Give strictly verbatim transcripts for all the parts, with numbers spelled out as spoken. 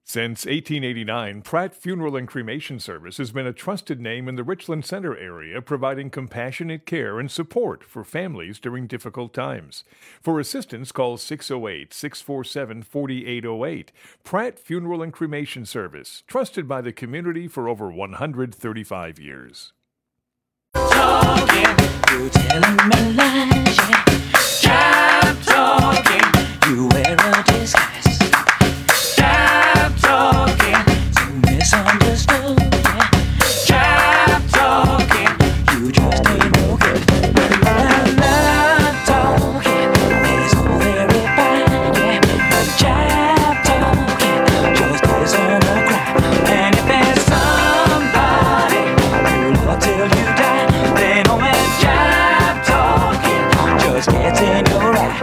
Since eighteen eighty-nine, Pratt Funeral and Cremation Service has been a trusted name in the Richland Center area, providing compassionate care and support for families during difficult times. For assistance, call six oh eight, six four seven, four eight oh eight. Pratt Funeral and Cremation Service, trusted by the community for over one hundred thirty-five years. Talking, you telling me lies, yeah. Stop talking, you wear a disguise. Stop talking, so misunderstood, yeah. Stop talking, you just ain't no good. Love talking is so very fine, yeah. Stop talking, just is on a cry. And if there's somebody who love till you die, then no man stop talking, just gets in your eye.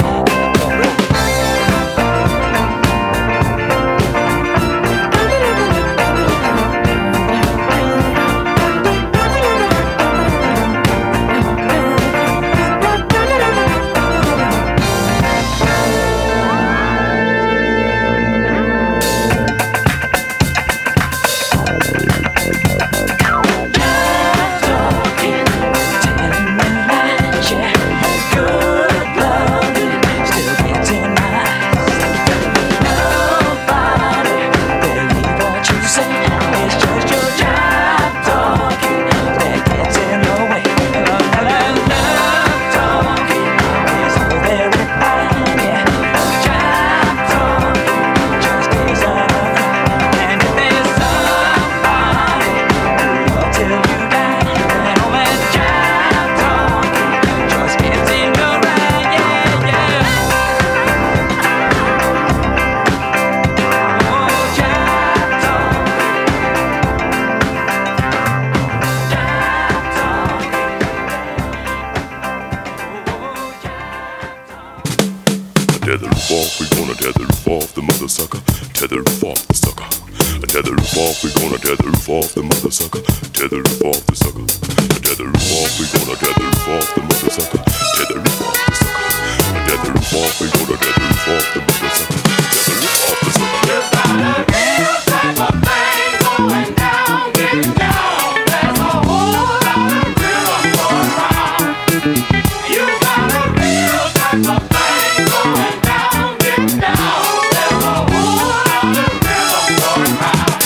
Tether roof off, we gonna tether roof off the mother sucker. Tether roof off the sucker. Tether roof off, we gonna tether roof off the mother sucker. Tether roof off the sucker. Tether roof off, we gonna tether roof off the mother sucker. Tether roof off the sucker. Tether roof off, we gonna tether roof off the mother sucker. Tether roof off the sucker. You got a real type of thing going down, getting down. There's a whole lot of rhythm going round. You got a real type of thing going down, getting down. There's a whole lot of rhythm going round.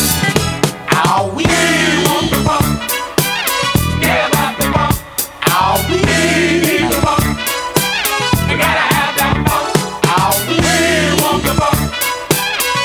How we want the bump, yeah, about the bump. How we need the bump, you gotta have that bump. How we want the bump.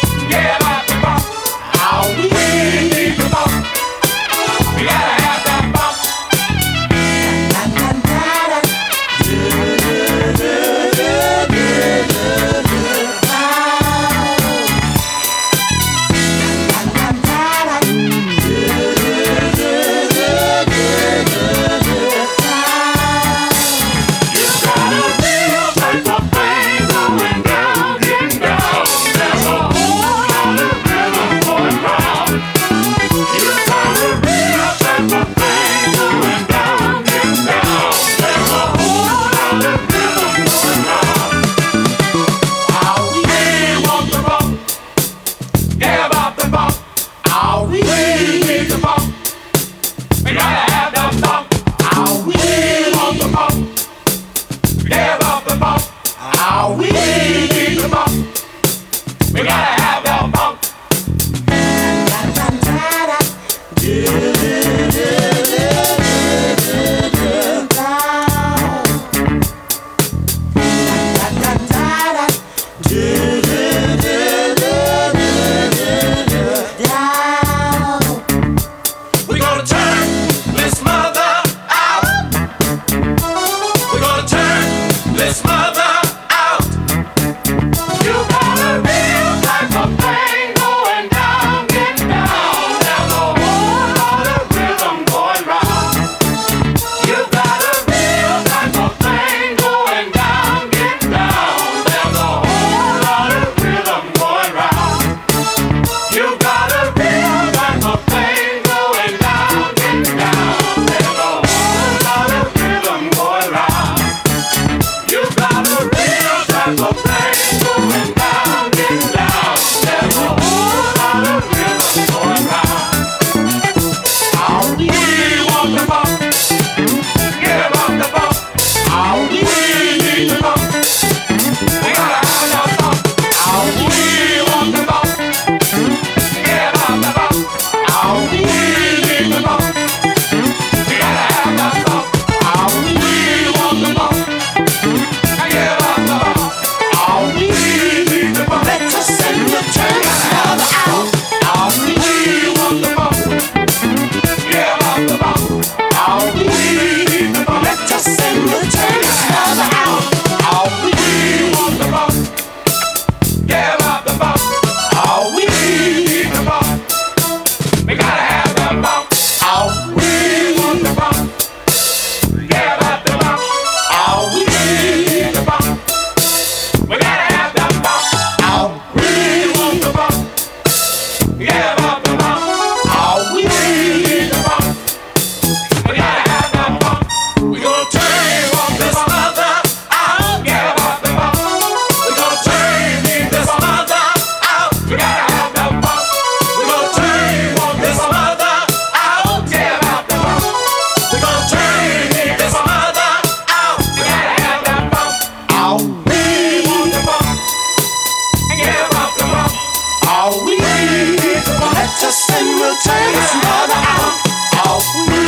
turn this mother out. All we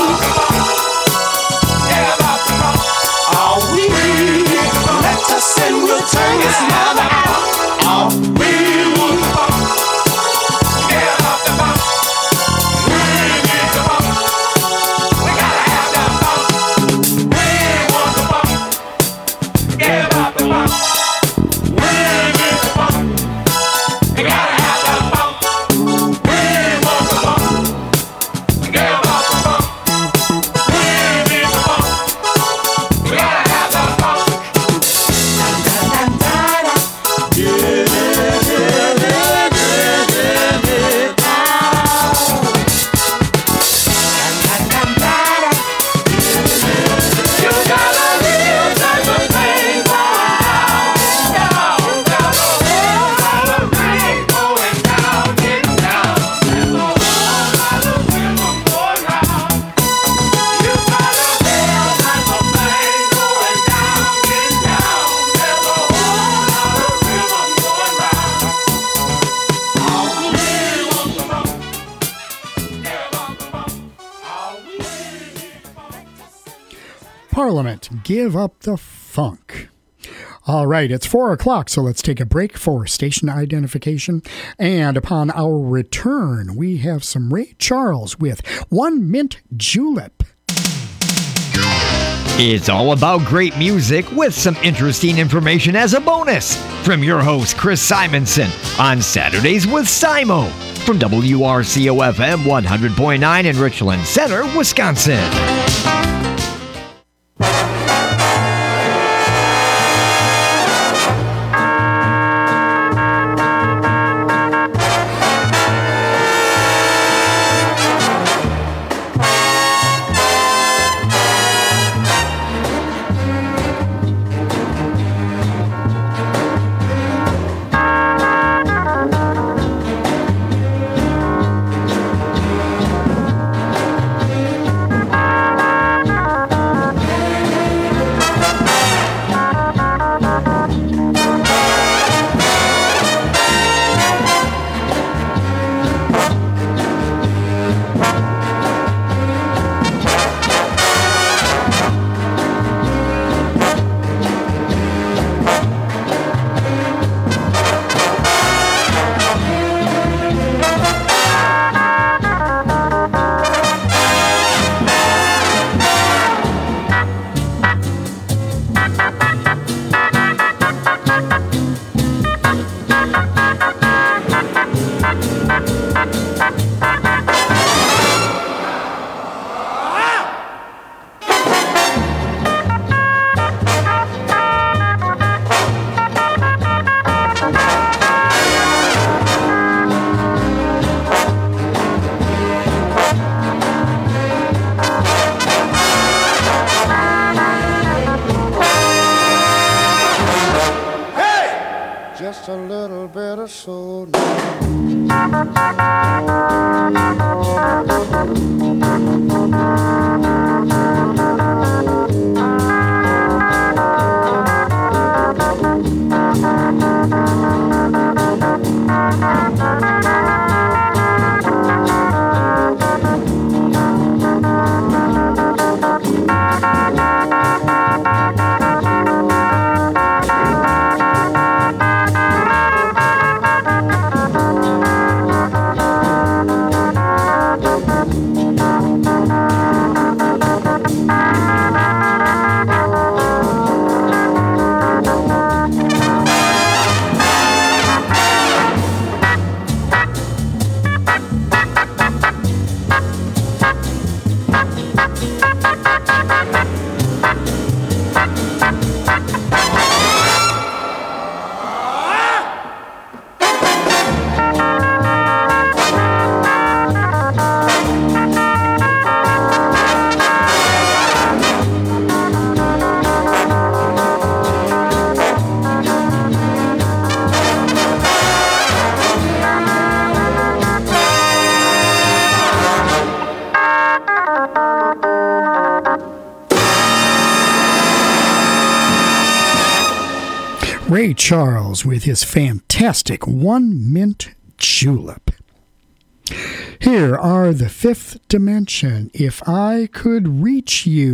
give up the funk. All we let us in, we'll turn this mother out. All we want the funk. Give up the funk. We need the funk. We gotta have the funk. We want the funk. Give up the funk. We need the funk. We gotta have the funk. We want the funk. Give up the funk. We need the funk. We gotta have the funk. You got a real type of thing going down. Down, down, a whole lot of rain going down, getting down. There's a whole lot of rhythm going round. You got a real type of thing going down, getting down. There's a whole lot of rhythm going round. All we want the funk. Give up the funk. All we need the funk. Parliament, give up the funk. All right, it's four o'clock, so let's take a break for station identification. And upon our return, we have some Ray Charles with One Mint Julep. It's all about great music with some interesting information as a bonus from your host, Chris Simonson, on Saturdays with Simo from W R C O F M one hundred point nine in Richland Center, Wisconsin. Just a little bit of soul. Ray Charles with his fantastic One Mint Julep. Here are the Fifth Dimension, If I Could Reach You.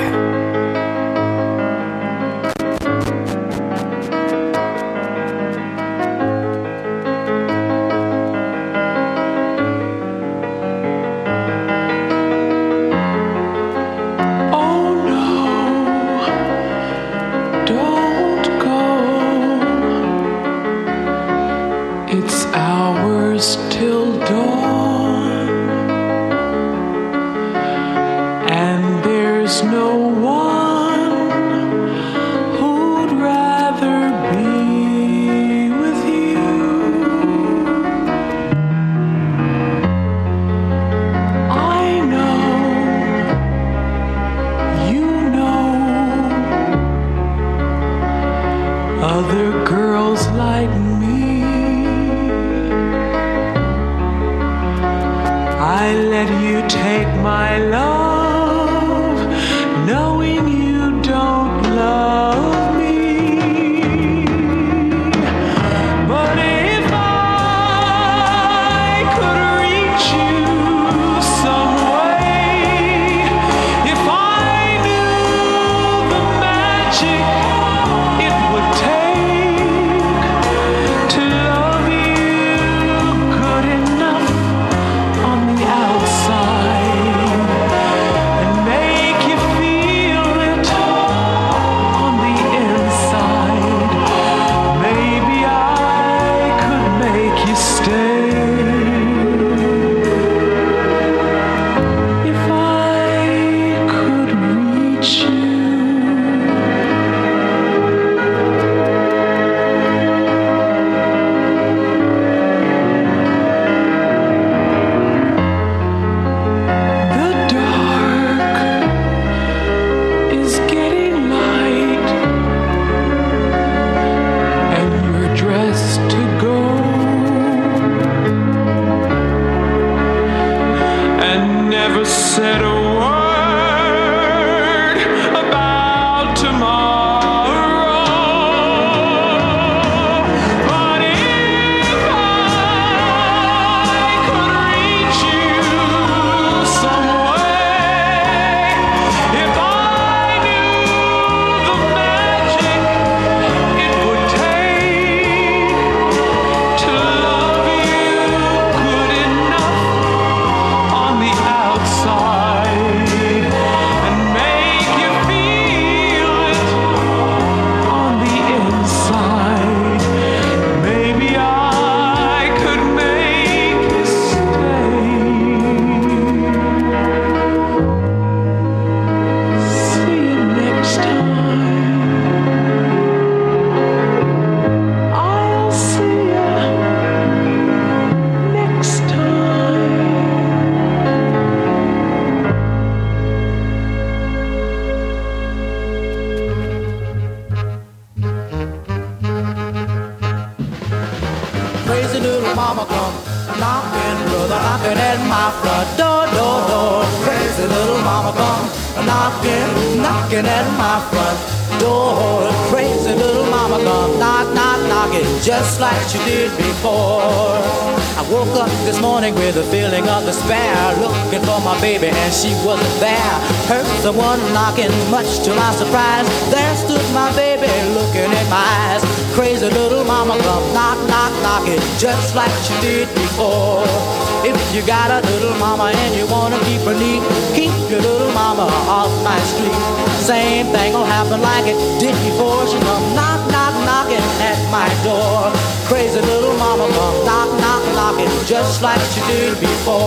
Someone knocking, much to my surprise. There stood my baby looking in my eyes. Crazy little mama come knock, knock, knocking, just like she did before. If you got a little mama and you wanna keep her neat, keep your little mama off my street. Same thing will happen like it did before. She come knock, knock, knocking at my door. Crazy little mama come knock, knock, knocking, just like she did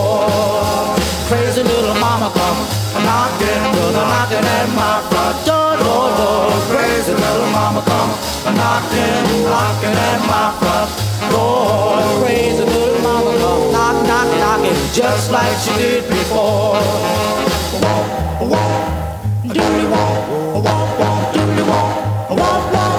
before. Crazy little mama come knocking, brother knocking at my front door, door, door. Crazy little mama come knocking, knocking at my front door. Crazy little mama come knock, knock, knocking, just like she did before. Walk, walk, doodly walk, walk, walk, doodly walk, walk, walk.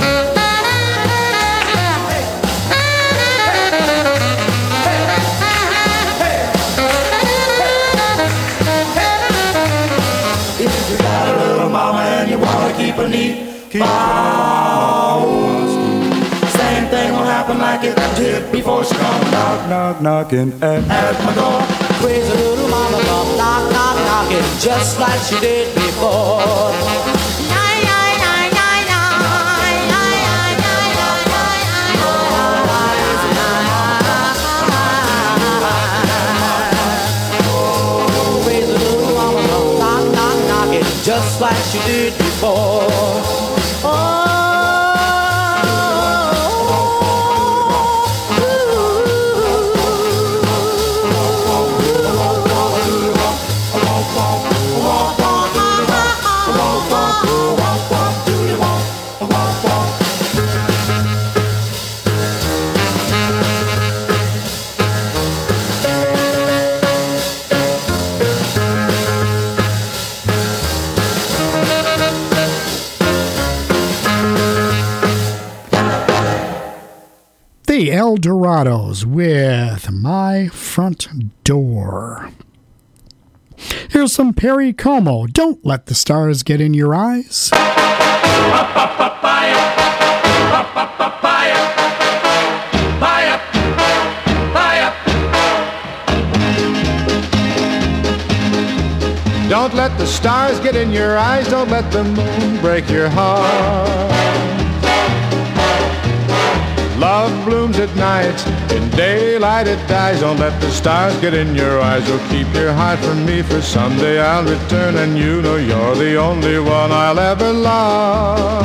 Keep her neat, keep her. Same thing will happen like it did before. Stars come knock, knock, knocking at, at my door. Crazy little mama come knock, knock, knocking just like she did before. Crazy little mama come knock, knock, knocking just like she did before. Oh. The El Dorados with My Front Door. Here's some Perry Como. Don't let the stars get in your eyes. Don't let the stars get in your eyes. Don't let the moon break your heart. Love blooms at night, in daylight it dies. Don't let the stars get in your eyes. Oh, keep your heart from me, for someday I'll return, and you know you're the only one I'll ever love.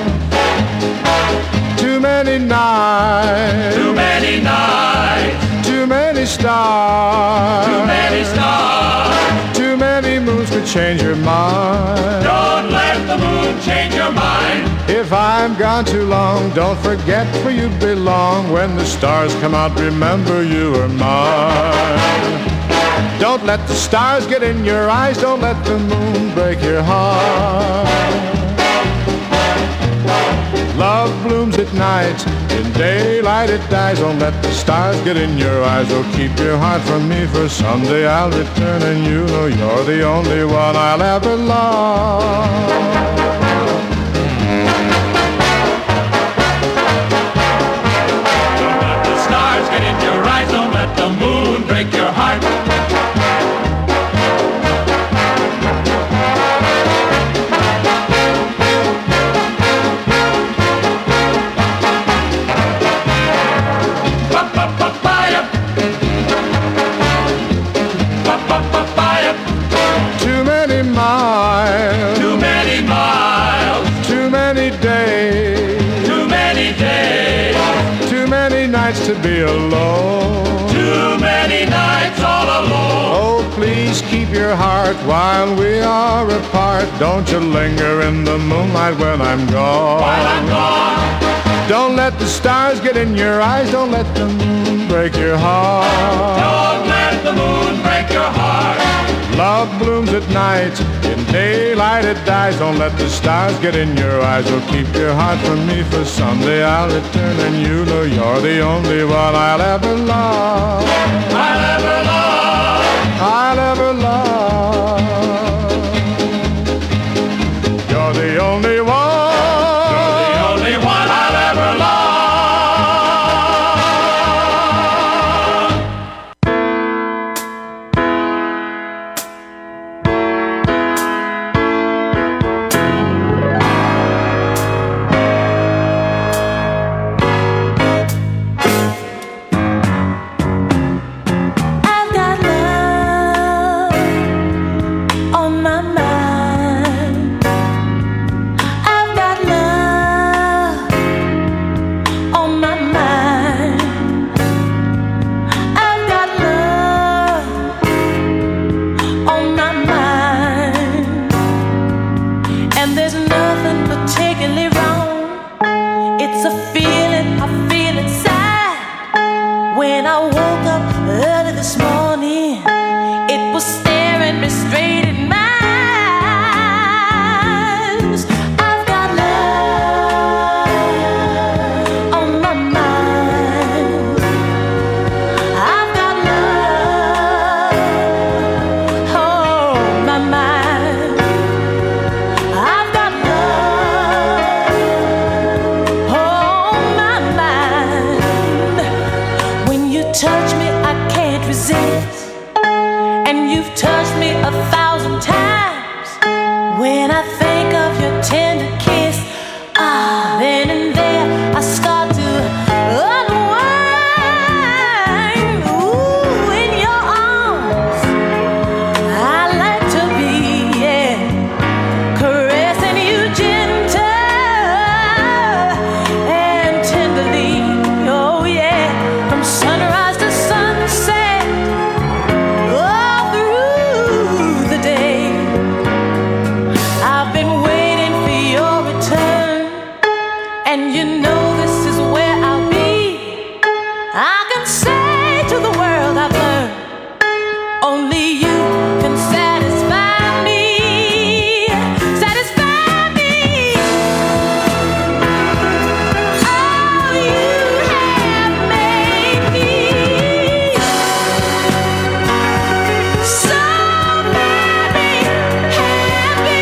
Too many nights, Too many nights, too many stars, too many stars. too many moons could change your mind. Don't let the moon change your mind. If I'm gone too long, don't forget where you belong. When the stars come out, remember you are mine. Don't let the stars get in your eyes. Don't let the moon break your heart. Love blooms at night, in daylight it dies. Don't let the stars get in your eyes. Oh, keep your heart from me, for someday I'll return, and you know you're the only one I'll ever love. Get in your eyes, don't let the moon break your heart. Too many miles, Too many miles, too many days, too many days, too many nights to be alone. too many nights all alone. Oh, please keep your heart while we are apart. Don't you linger in the moonlight when I'm gone. While I'm gone, Don't let the stars get in your eyes. Don't let the moon break your heart. don't let the moon break your heart. Love blooms at night, in daylight it dies. Don't let the stars get in your eyes. Oh, keep your heart from me, for someday I'll return, and you know you're the only one I'll ever love. I'll ever love. I'll ever love. You're the only one. You're the only one I'll ever love. I've got love on my mind. I've got love on my mind. I've got love on my mind. And there's nothing particularly wrong. It's a feeling I feel inside. When I woke up early this morning, it was staring me straight in my eyes. I've got love on my mind. I've got love on my mind. I've got love on my mind. When touch me, I can't resist. And you've touched me a thousand times. When I think of your tender kiss, ah, then and there I start to unwind. Ooh, in your arms I like to be, yeah, caressing you gentle and tenderly. Oh yeah, from sunrise to sunset, all through the day. I've been waiting for your return, and you know this is where I'll be. I can say to the world I've learned, only you can satisfy me, satisfy me. Oh, you have made me so very happy.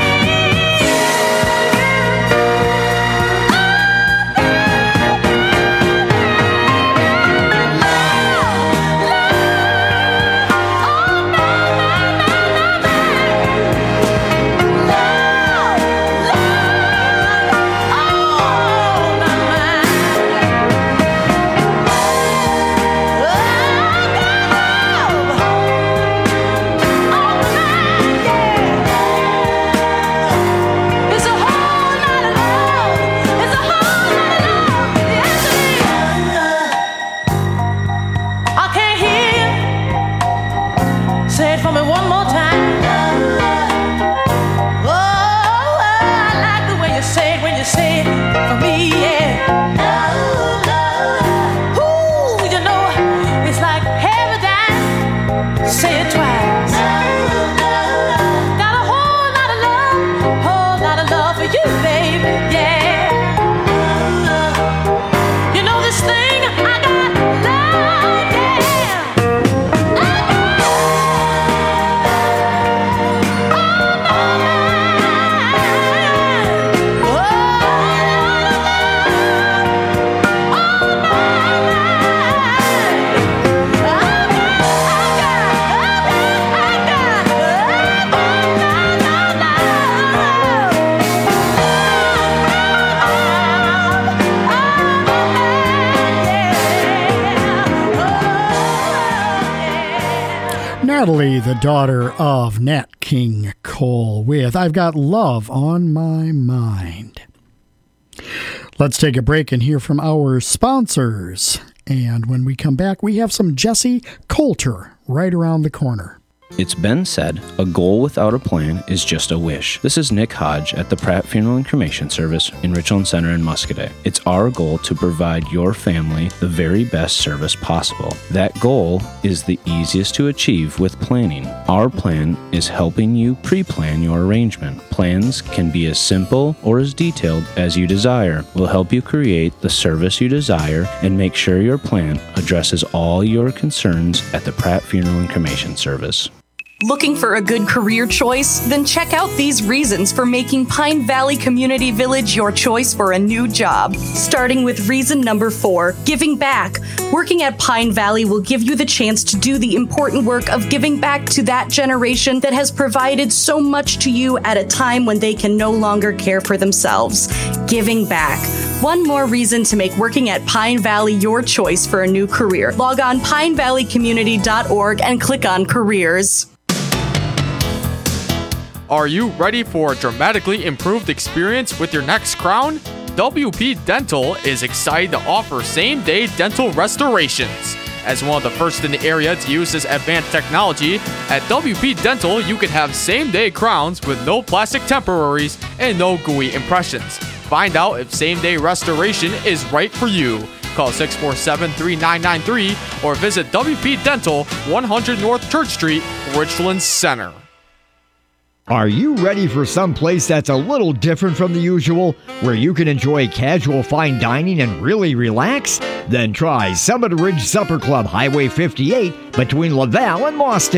It's a whole lot of love. It's a whole lot of love. Yes, it is. I can't hear you. Say it for me one more time. Oh, I like the way you say it when you say it for me, yeah. Ooh, you know, it's like paradise. Say it twice. Got a whole lot of love, whole lot of love for you, baby, yeah. You know this thing, I got love, yeah. I got on my mind. Oh, on my Natalie, the daughter of Nat King Cole, with I've Got Love on My Mind. Let's take a break and hear from our sponsors. And when we come back, we have some Jesse Coulter right around the corner. It's been said, a goal without a plan is just a wish. This is Nick Hodge at the Pratt Funeral and Cremation Service in Richland Center in Muscoda. It's our goal to provide your family the very best service possible. That goal is the easiest to achieve with planning. Our plan is helping you pre-plan your arrangement. Plans can be as simple or as detailed as you desire. We'll help you create the service you desire and make sure your plan addresses all your concerns at the Pratt Funeral and Cremation Service. Looking for a good career choice? Then check out these reasons for making Pine Valley Community Village your choice for a new job. Starting with reason number four, giving back. Working at Pine Valley will give you the chance to do the important work of giving back to that generation that has provided so much to you at a time when they can no longer care for themselves. Giving back. One more reason to make working at Pine Valley your choice for a new career. Log on pine valley community dot org and click on careers. Are you ready for a dramatically improved experience with your next crown? W P Dental is excited to offer same-day dental restorations. As one of the first in the area to use this advanced technology, at W P Dental you can have same-day crowns with no plastic temporaries and no gooey impressions. Find out if same-day restoration is right for you. Call six four seven, three nine nine three or visit W P Dental, one hundred North Church Street, Richland Center. Are you ready for some place that's a little different from the usual, where you can enjoy casual fine dining and really relax? Then try Summit Ridge Supper Club, Highway fifty-eight, between Laval and Boston.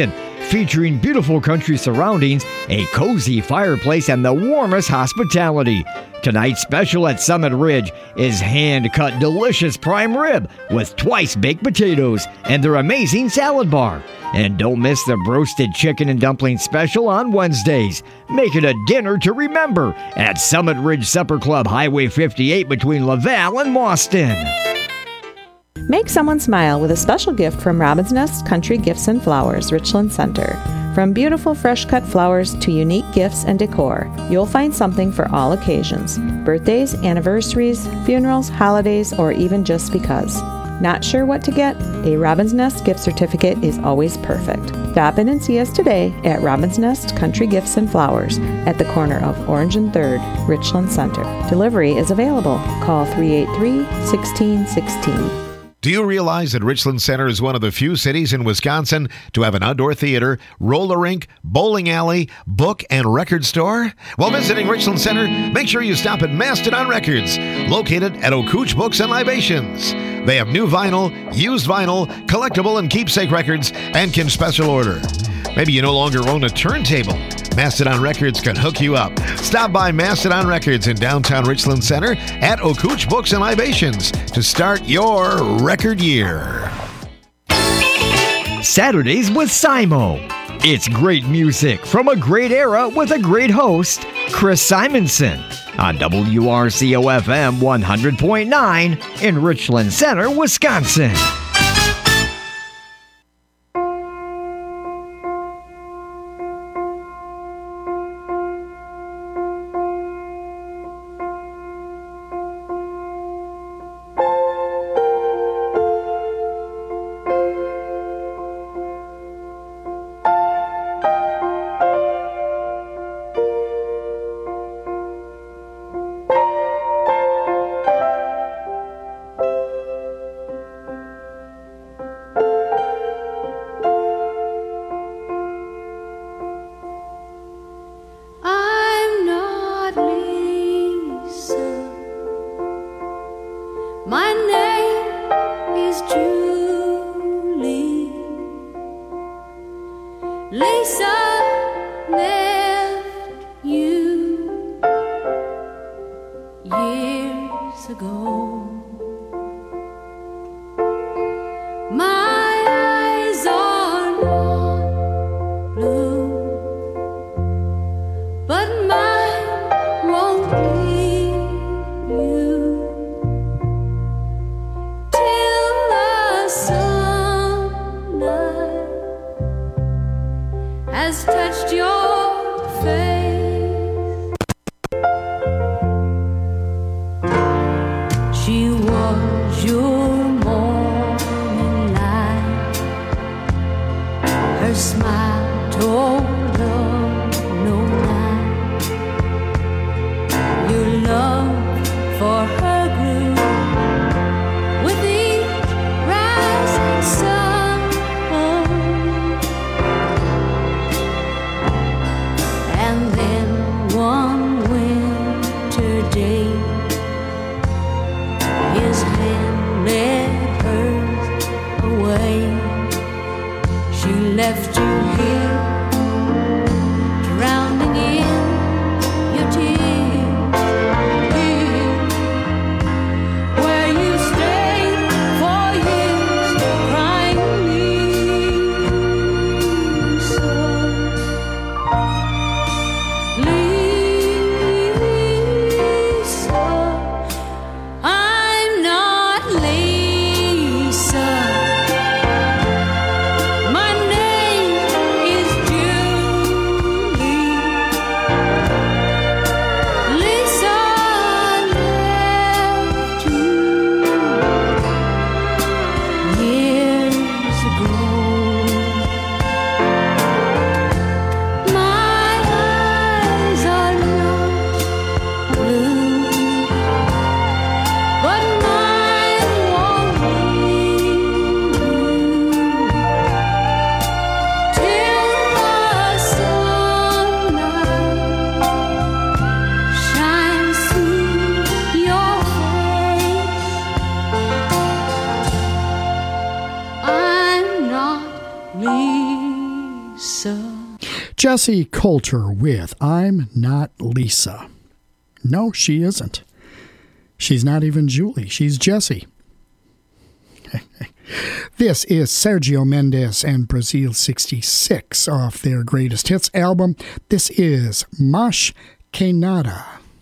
featuring beautiful country surroundings, a cozy fireplace, and the warmest hospitality. Tonight's special at Summit Ridge is hand-cut delicious prime rib with twice baked potatoes and their amazing salad bar. And don't miss the roasted chicken and dumpling special on Wednesdays. Make it a dinner to remember at Summit Ridge Supper Club, Highway fifty-eight between Laval and Mauston. Make someone smile with a special gift from Robin's Nest Country Gifts and Flowers, Richland Center. From beautiful fresh-cut flowers to unique gifts and decor, you'll find something for all occasions. Birthdays, anniversaries, funerals, holidays, or even just because. Not sure what to get? A Robin's Nest gift certificate is always perfect. Stop in and see us today at Robin's Nest Country Gifts and Flowers at the corner of Orange and third, Richland Center. Delivery is available. Call three eight three, one six one six. Do you realize that Richland Center is one of the few cities in Wisconsin to have an outdoor theater, roller rink, bowling alley, book, and record store? While visiting Richland Center, make sure you stop at Mastodon Records, located at Okooch Books and Libations. They have new vinyl, used vinyl, collectible and keepsake records, and can special order. Maybe you no longer own a turntable. Mastodon Records can hook you up. Stop by Mastodon Records in downtown Richland Center at Okooch Books and Libations to start your record year. Saturdays with Simo. It's great music from a great era with a great host, Chris Simonson, on W R C O F M one hundred point nine in Richland Center, Wisconsin. Jessie Coulter with I'm Not Lisa. No, she isn't. She's not even Julie. She's Jessie. This is Sergio Mendes and Brazil sixty-six off their greatest hits album. This is Mas Que Nada.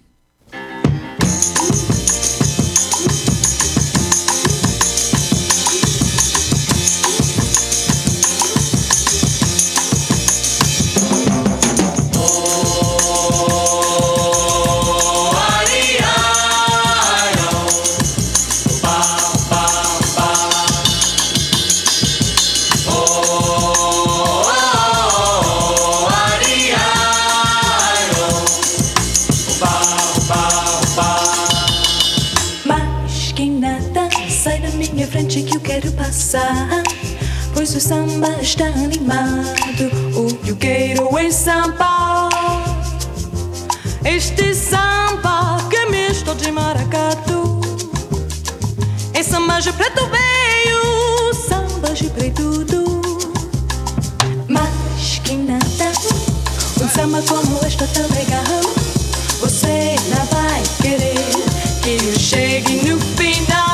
Que eu quero passar, pois o samba está animado. O que eu quero é samba, este samba que é misto de maracatu. É samba de preto veio, samba de preto do. Mas que nada, um samba como este tão legal, você não vai querer que eu chegue no final.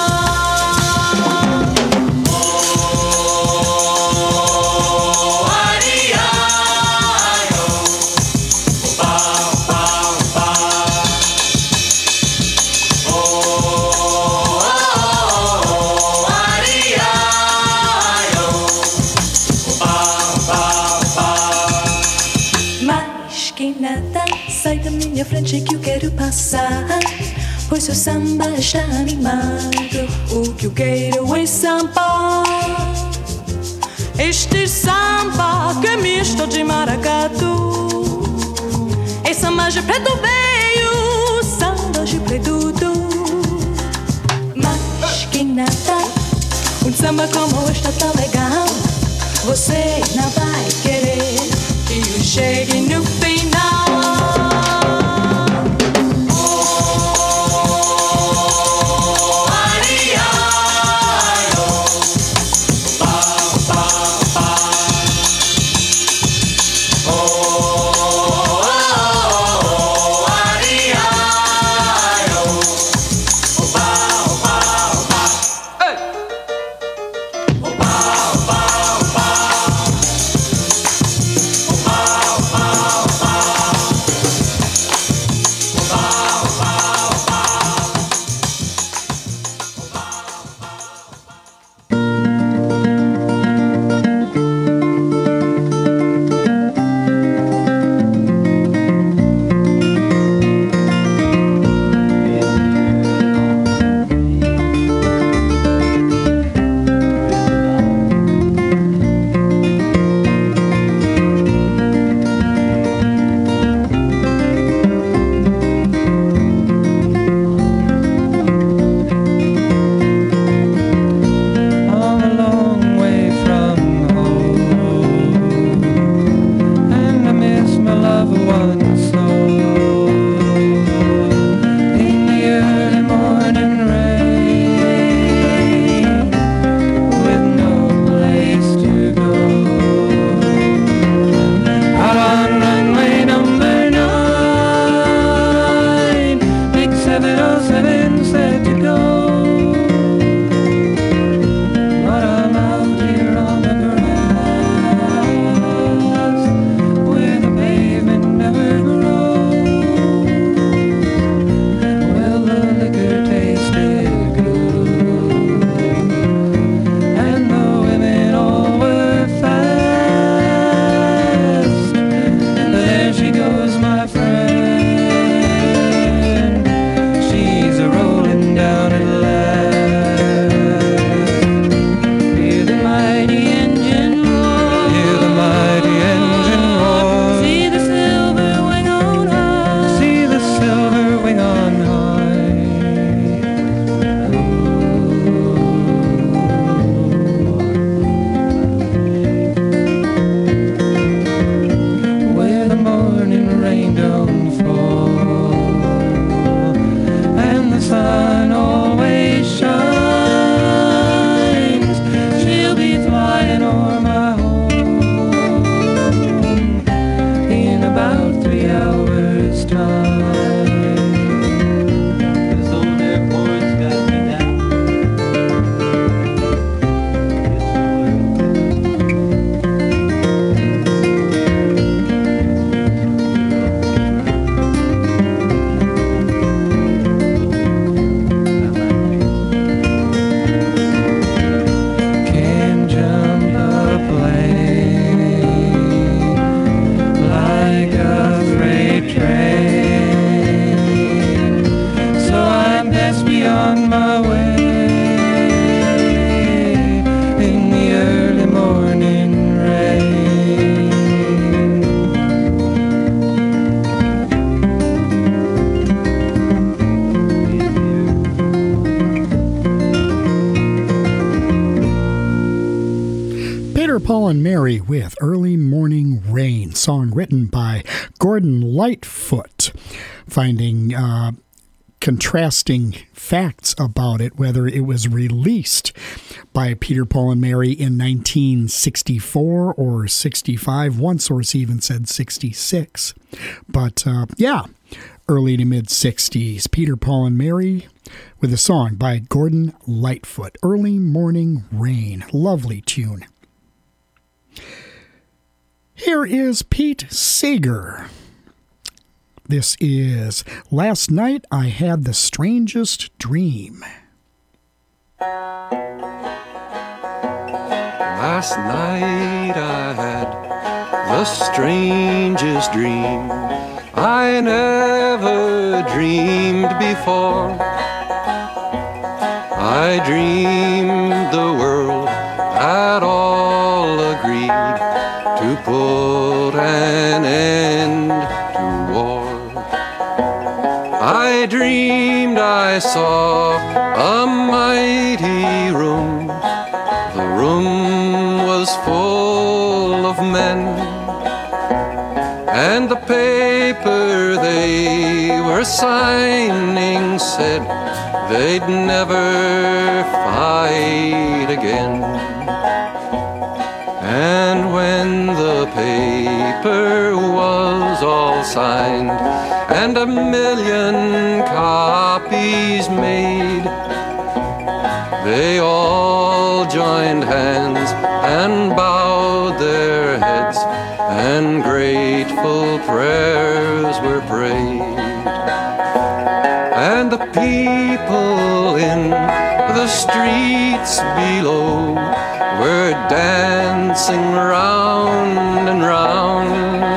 Sai da minha frente que eu quero passar, pois seu samba está animado. O que eu quero é samba, este samba que é misto de maracatu. É samba de preto veio, samba de preto do. Mas que nada, um samba como este tão legal, você não vai querer que eu chegue no final. Bye. this time. This old airport's got me down. Can't jump a plane like a freight train, so I'm best be on my way in the early morning rain. Peter, Paul, and Mary with Early Morning Rain, song written by Gordon Lightfoot. Finding uh, contrasting facts about it, whether it was released by Peter, Paul, and Mary in nineteen sixty-four or sixty-five. One source even said sixty-six. But uh, yeah, early to mid-sixties. Peter, Paul, and Mary with a song by Gordon Lightfoot, Early Morning Rain. Lovely tune. Here is Pete Seeger. This is Last Night I Had the Strangest Dream. Last night I had the strangest dream I never dreamed before. I dreamed the world had all agreed to put an end to war. I dreamed I saw a mighty room. The room was full of men, and the paper they were signing said they'd never fight again. And when the paper was all signed and a million copies made, they all joined hands and bowed their heads, and grateful prayers were prayed. And the people in the streets below were dancing round and round,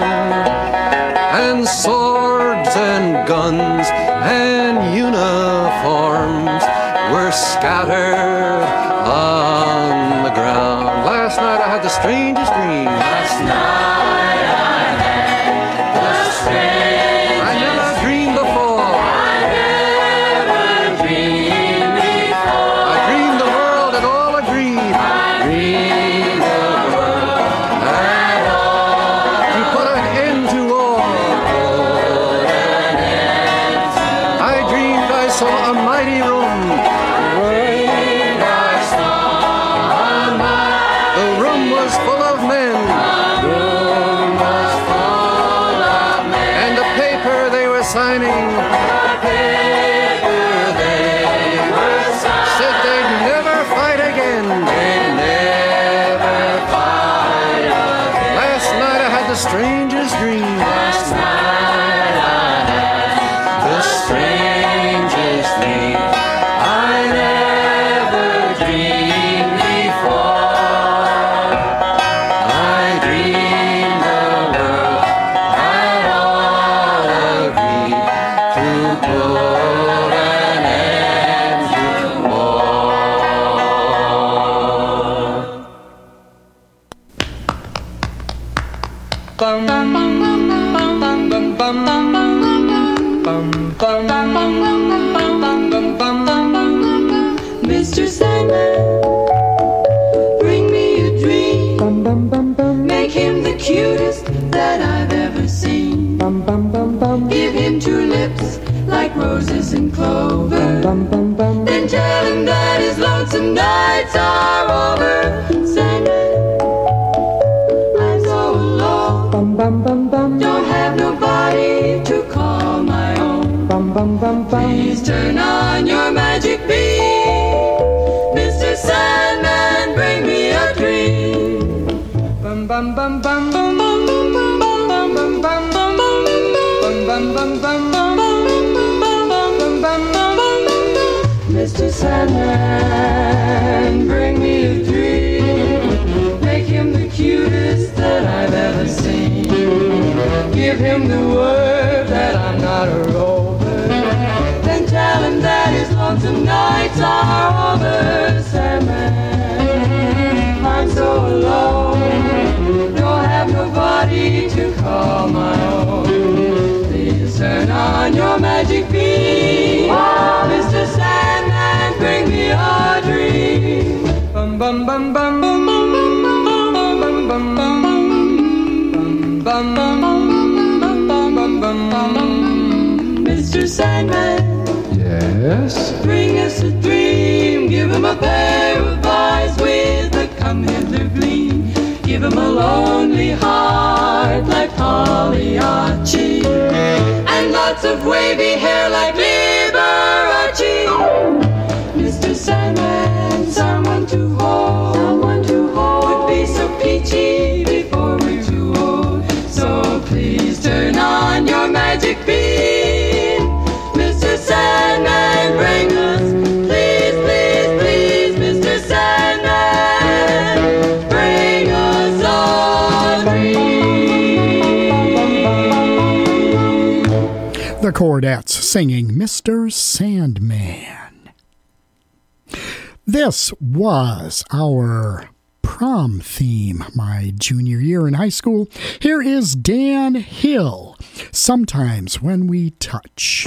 and swords and guns and uniforms were scattered on the ground. Last night I had the strangest dream. Last night I had the strangest I never dreamed before. I never dreamed before. I dreamed the world had all agreed. I dreamed the world had all to put an end to war. Put an end to I dreamed I saw a mighty room. Signing the paper they were signing said they'd never fight again. They'd never fight again. Last night I had the strangest dream. Last night I had the strangest dream I never dreamed before. I dreamed the world had all agreed to put an end to war. Bum, bum, bum, bum, bum, bum, bum, bum, bum, bum, bum, bum. Mister Simon, bring me a dream. Make him the cutest that I've ever seen. Give him two lips like roses and clover. Then tell him that his lonesome nights are over. Simon, I'm so alone. Don't have nobody to call. bum bum bum bum bum bum bum bum bum bum bum bum bum bum. Mister Sandman, bring me a dream. Make him the cutest that I've ever seen. Give him the word that I'm not a rover. Then tell him that his lonesome nights are over. Sandman, I'm so alone. Don't have nobody to call my own. Please turn on your magic beam. Oh, Mister Sandman, bring me a dream. Bum bum bum bum bum bum bum bum bum bum bum bum bum. Mister Sandman, yes? Bring us a dream. Give him a pair of eyes with a come hither gleam. Give him a lonely heart like Pagliacci, and lots of wavy hair like Liberace. Mister Sandman, someone to hold, someone to hold would be so peachy before we're too old. So please turn on your magic beam. Mister Sandman, bring us, please, please, please, Mister Sandman, bring us a dream. The Chordettes singing Mister Sandman. This was our prom theme my junior year in high school. Here is Dan Hill, Sometimes When We Touch.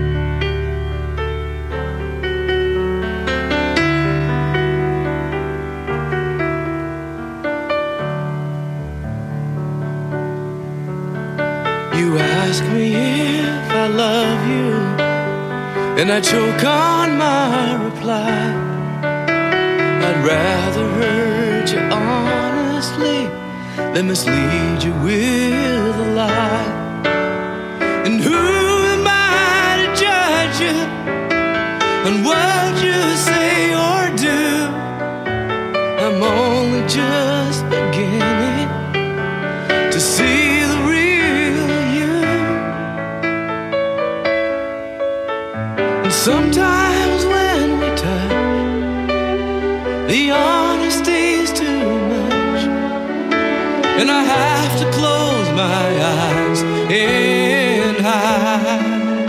You ask me if I love you, and I choke on my reply. I'd rather hurt you honestly than mislead you with a lie. And who am I to judge you on what you say or do? I'm only just beginning to see the real you. And sometimes when we touch, the honesty's too much, and I have to close my eyes and hide.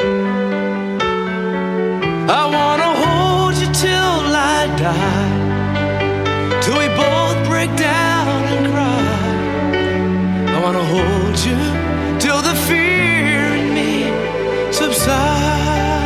I wanna hold you till I die, till we both break down and cry. I wanna hold you till the fear in me subsides.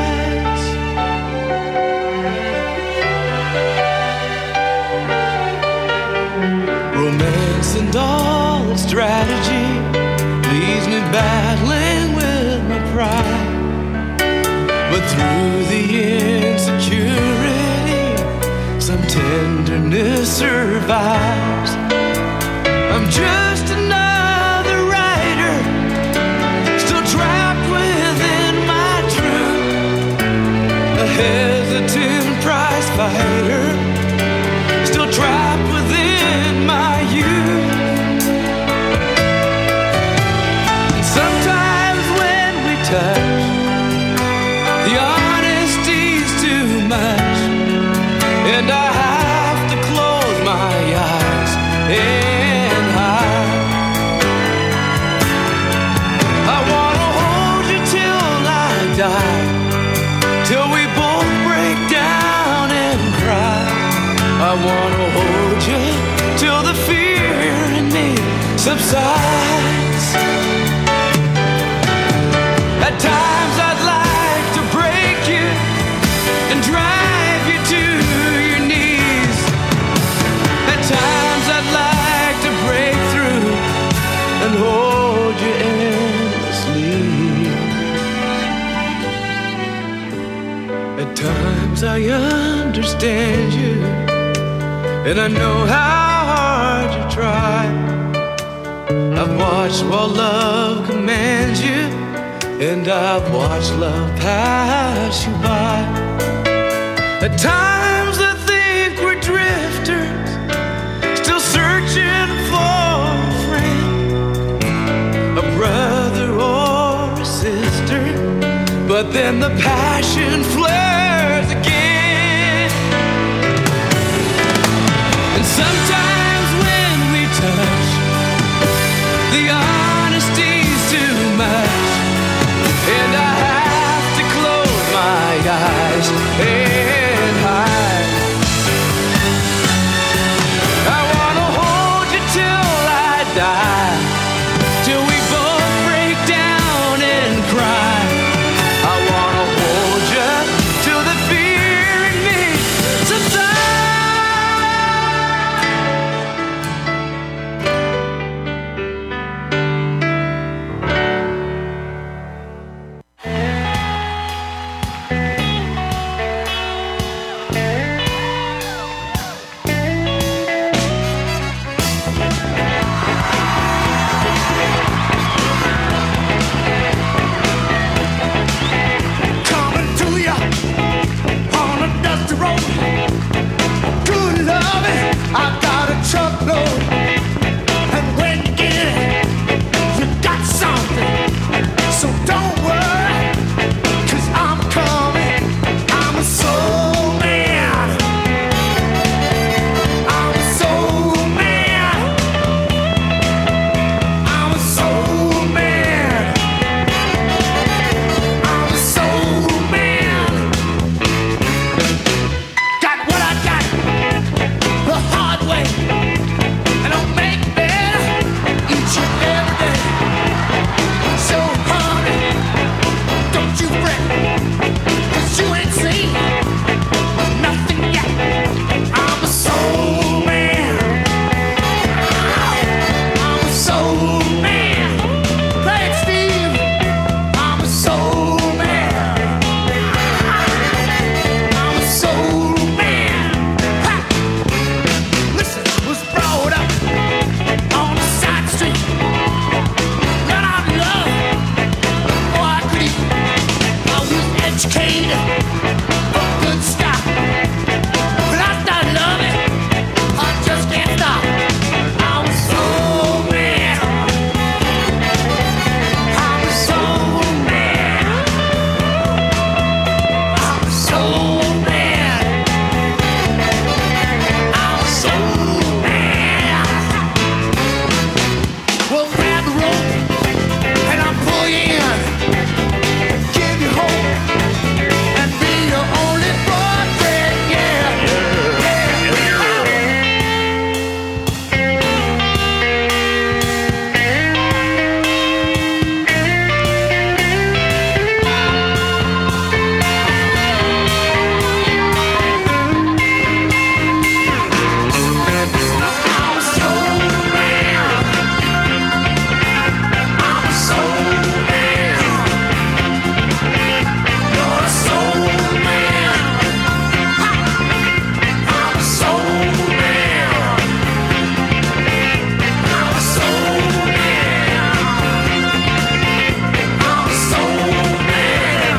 Romance and all its strategy leaves me battling with my pride. But through the insecurity, some tenderness survives. I'm just another writer, still trapped within my truth. A hesitant prize fighter, still trapped within my youth. And sometimes when we touch, the honesty's too much, and I have to close my eyes and hide. I wanna hold you till I die, till we both break down and cry. I wanna hold you till the fear in me subsides. At times I'd like to break you and drive you to your knees. At times I'd like to break through and hold you endlessly. At times I understand you, and I know how hard you try. I've watched while love commands you, and I've watched love pass you by. At times I think we're drifters, still searching for but then the passion flares again. And sometimes when we touch, the honesty's too much, and I have to close my eyes and hide. I wanna hold you till I die, till we both break down and cry. I wanna hold you till the fear in me coming to you on a dusty road. Good loving, I've got a truckload, and when you get it, you got something. So don't worry, 'cause I'm coming. I'm a soul man. I'm a soul man. I'm a soul man. I'm a soul man. Got what I got the hard way, and I'll make better each and every day. So honey, don't you fret, 'cause you ain't seen nothing yet. I'm a soul man. I'm a soul man. Play it, Steve. I'm a soul man. I'm a soul man. Ha! Listen, was brought up on the side street. Run out of love. Oh, I could eat. I was educated for good stuff. When I start loving, I just can't stop. I'm a soul man. I'm a soul man. I'm a soul man. I'm a soul man. Well, grab the rope and I'll pull you in, give you hope, and be your only boyfriend. Yeah, yeah, yeah. I'm a soul man. I'm a soul man. You're a soul man. I'm a soul man. I'm a soul man. I'm a soul man.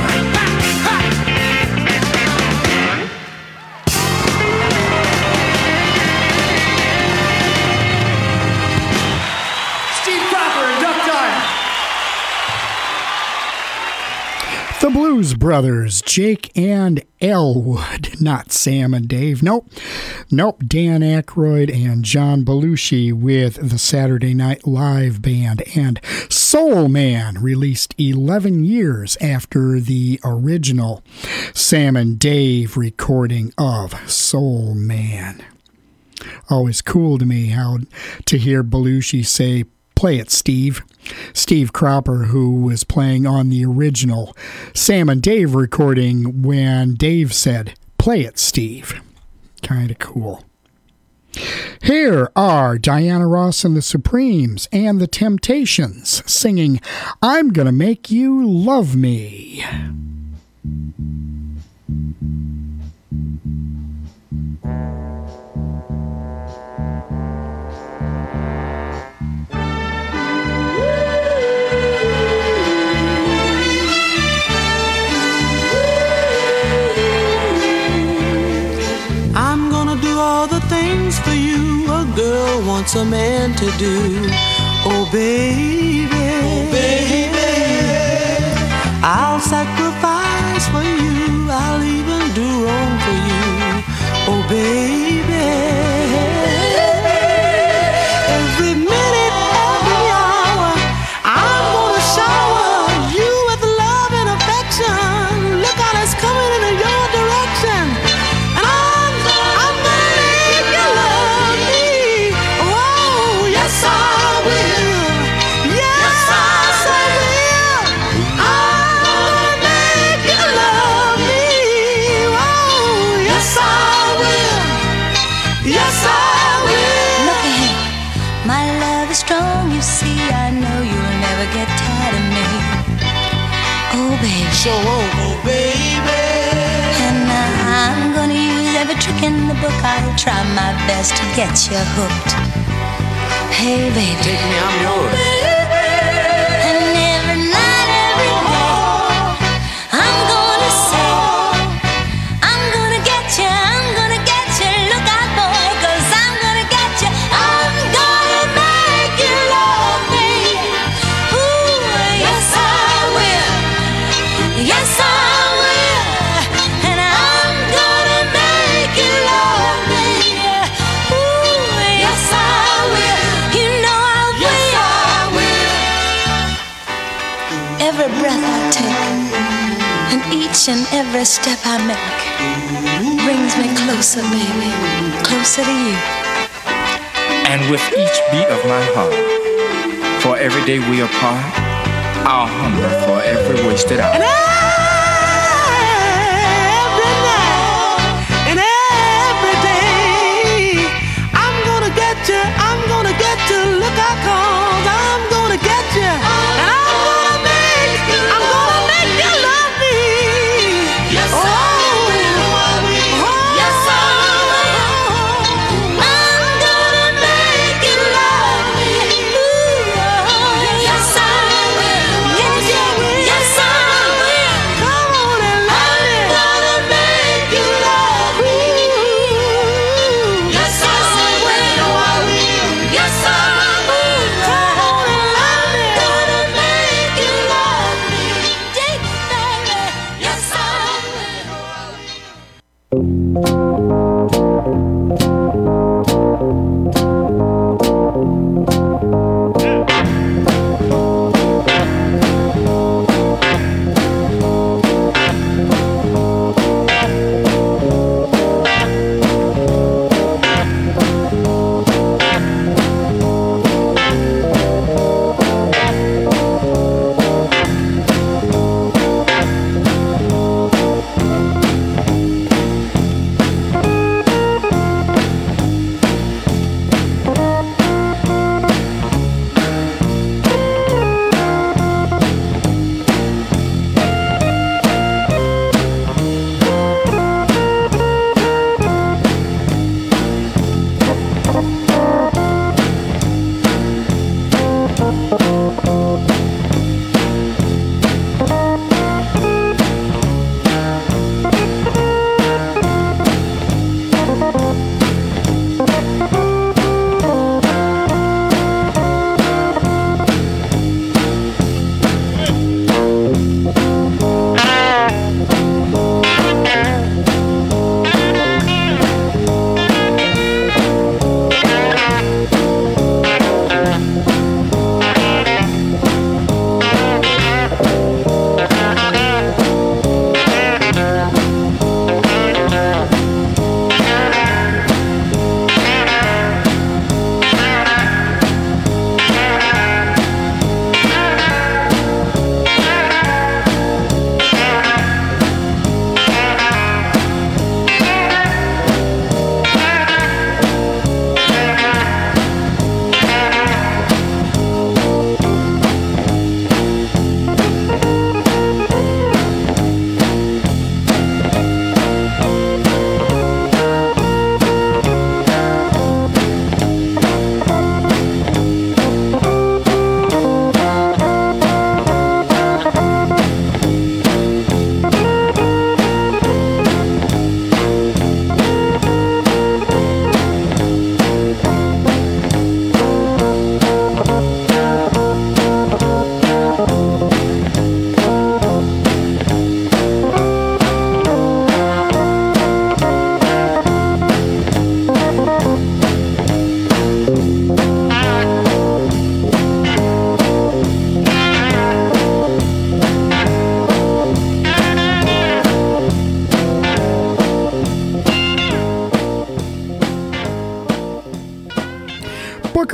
Steve Cropper and Duck Dyer. The Blues Brothers, Jake and Elwood, not Sam and Dave. Nope. Nope. Dan Aykroyd and John Belushi with the Saturday Night Live Band. And Soul Man, released eleven years after the original Sam and Dave recording of Soul Man. Always cool to me how to hear Belushi say, "Play it, Steve." Steve Cropper, who was playing on the original Sam and Dave recording when Dave said, "Play it, Steve." Kind of cool. Here are Diana Ross and the Supremes and the Temptations singing "I'm Gonna Make You Love Me." I'm gonna do all the things for you a girl wants a man to do. Oh baby, oh baby, I'll sacrifice for you. I'll even do wrong for you. Oh, baby. Every minute, every hour, I'm gonna shower you with love and affection. Look out, it's coming in your direction. And I'm, I'm gonna make you love me. Oh, yes, I will. Yes, I will. I'm gonna make you love me. Oh, yes, I will. Yes, I will. Look ahead, my love is strong, you see. I know you'll never get tired of me. Oh, baby. So, oh, oh, baby. And I'm gonna use every trick in the book. I'll try my best to get you hooked. Hey, baby. Take me, I'm yours. And every night, every day, I'm gonna say, I'm gonna get you, I'm gonna get you. Look out, boy, 'cause I'm gonna get you. I'm gonna make you love me. Ooh, yes, I will. Yes, I will. And I'm gonna make you love me. Ooh, yes, I will. You know I will. Yes, I will. Every breath I take and each and every step I make brings me closer, baby, closer to you. And with each beat of my heart, for every day we apart, I'll hunger for every wasted hour. And every night and every day, I'm gonna get you, I'm gonna get you. Look out, 'cause I'm gonna get you. And I'm gonna make, I'm gonna make you love me. Yes, I will. Yes, I will. I'm gonna make you love me. Ooh, yes, I will. Yes, yes, I will. Come on and love me. I'm gonna make you love me. Yes, I will. Yes, I will.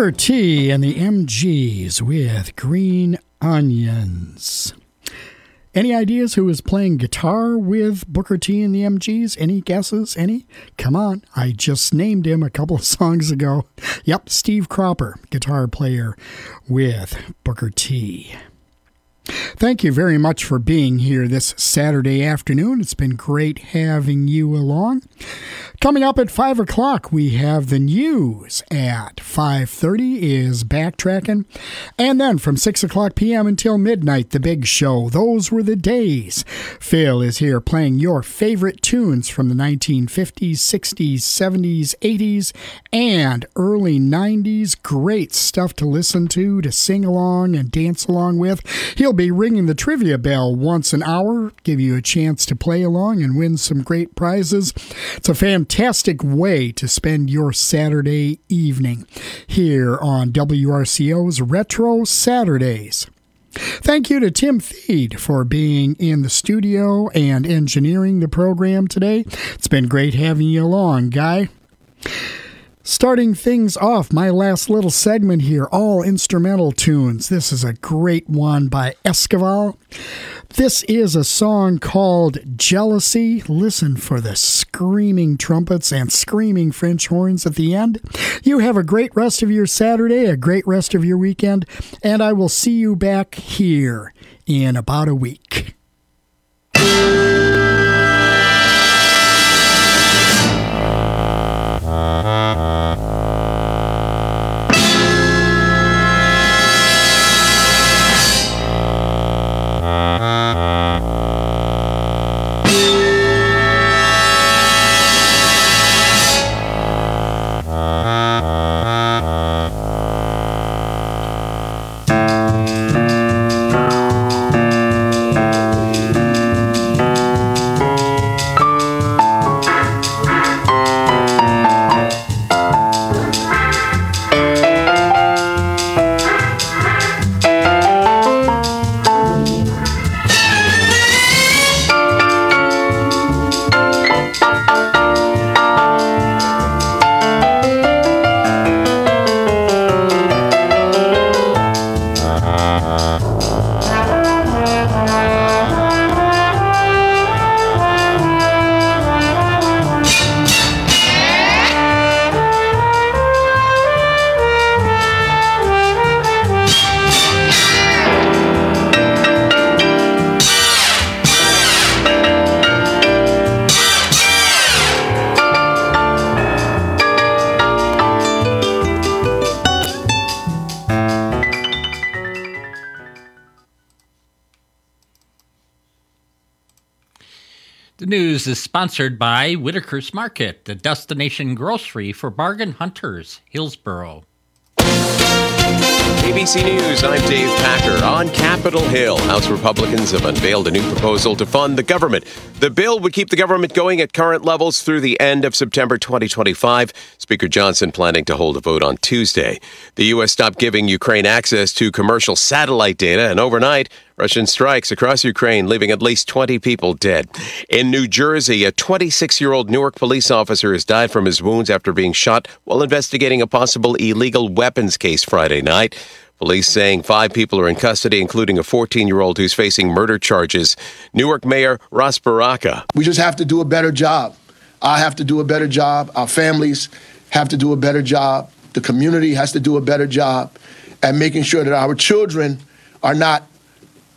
Booker T and the M Gs with Green Onions. Any ideas who was playing guitar with Booker T and the M Gs? Any guesses? Any? Come on. I just named him a couple of songs ago. Yep, Steve Cropper, guitar player with Booker T. Thank you very much for being here this Saturday afternoon. It's been great having you along. Coming up at five o'clock, we have the news. At five thirty is Backtracking. And then from six o'clock p.m. until midnight, The Big Show. Those were the days. Phil is here playing your favorite tunes from the nineteen fifties, sixties, seventies, eighties, and early nineties. Great stuff to listen to, to sing along and dance along with. He'll be ringing the trivia bell once an hour, give you a chance to play along and win some great prizes. It's a fantastic way to spend your Saturday evening here on W R C O's Retro Saturdays. Thank you to Tim Feed for being in the studio and engineering the program today. It's been great having you along, Guy. Starting things off, my last little segment here, all instrumental tunes. This is a great one by Esquivel. This is a song called Jealousy. Listen for the screaming trumpets and screaming French horns at the end. You have a great rest of your Saturday, a great rest of your weekend, and I will see you back here in about a week. News is sponsored by Whitaker's Market, the destination grocery for bargain hunters, Hillsboro. A B C News, I'm Dave Packer. On Capitol Hill, House Republicans have unveiled a new proposal to fund the government. The bill would keep the government going at current levels through the end of September twenty twenty-five. Speaker Johnson planning to hold a vote on Tuesday. The U S stopped giving Ukraine access to commercial satellite data, and overnight, Russian strikes across Ukraine, leaving at least twenty people dead. In New Jersey, a twenty-six-year-old Newark police officer has died from his wounds after being shot while investigating a possible illegal weapons case Friday night. Police saying five people are in custody, including a fourteen-year-old who's facing murder charges. Newark Mayor Ras Baraka. We just have to do a better job. I have to do a better job. Our families have to do a better job. The community has to do a better job at making sure that our children are not